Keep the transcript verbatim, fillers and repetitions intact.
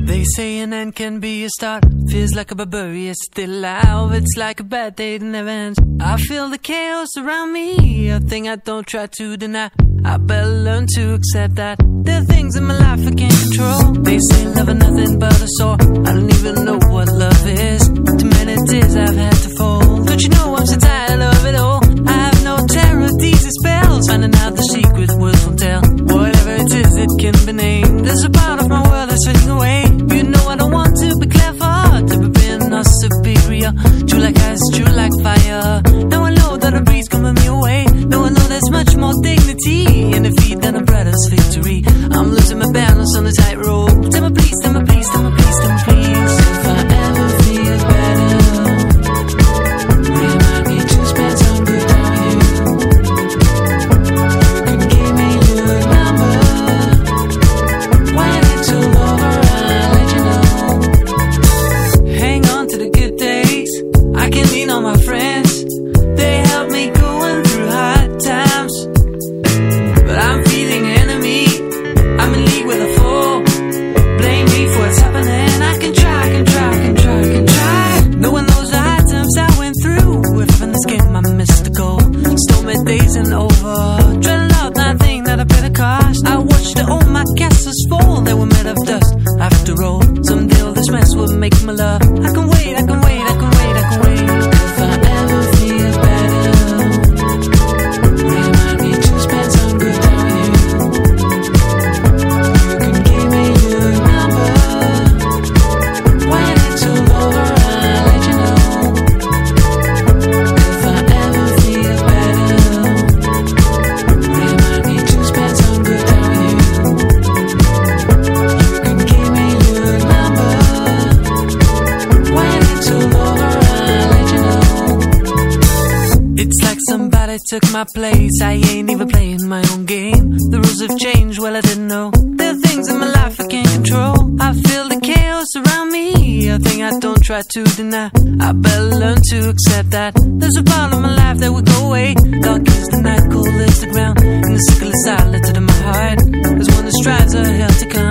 They say an end can be a start. Feels like a barbarian still alive. It's like a bad day that never ends. I feel the chaos around me, a thing I don't try to deny. I better learn to accept that there are things in my life I can't control. They say love is nothing but a sore. I don't even know what love is. Too many tears I've had to fold. Don't you know I'm so tired of it all? I have no terror of these spells. Finding out the secret words won't tell. Whatever it is, it can be named. There's a part of my world that's fading away. You know I don't want to be clever, to be being or superior. True like ice, true like fire. Now I know that a breeze coming me away. Now I know there's much more dignity in defeat than a brother's victory. I'm losing my balance on the tightrope. Tell me please, tell me please, tell me please, tell me please. If I ever feel better, remind me to spend some good time with you. You can give me your number. When it's all over, I'll let you know. Hang on to the good days. I can lean on my friends. They help me going through hard times. But I'm feeling enemy. I'm in league with a foe. Blame me for what's happening. I can try, can try, can try, can try. No one knows the hard times I went through. If in this game I missed the goal. Stormy days and over. Dreading out nothing that I paid the cost. I watched all my castles fall. They were made of dust. After all, someday all this mess will make my love. I can wait, I can wait, I can wait, I can wait. If I ever feel better, remind me to spend some good time with you. You can give me your number. When it's all over, I'll let you know. If I ever feel better, remind me to spend some good time with you. You can give me your number. When it's all over, I'll let you know. It's like somebody took my place. I ain't even playing my own game. The rules have changed, well I didn't know. There are things in my life I can't control. I feel the chaos around me, a thing I don't try to deny. I better learn to accept that there's a part of my life that will go away. Dark is the night, cold is the ground, and the sickle is silent in my heart. There's one that strives a hell to come.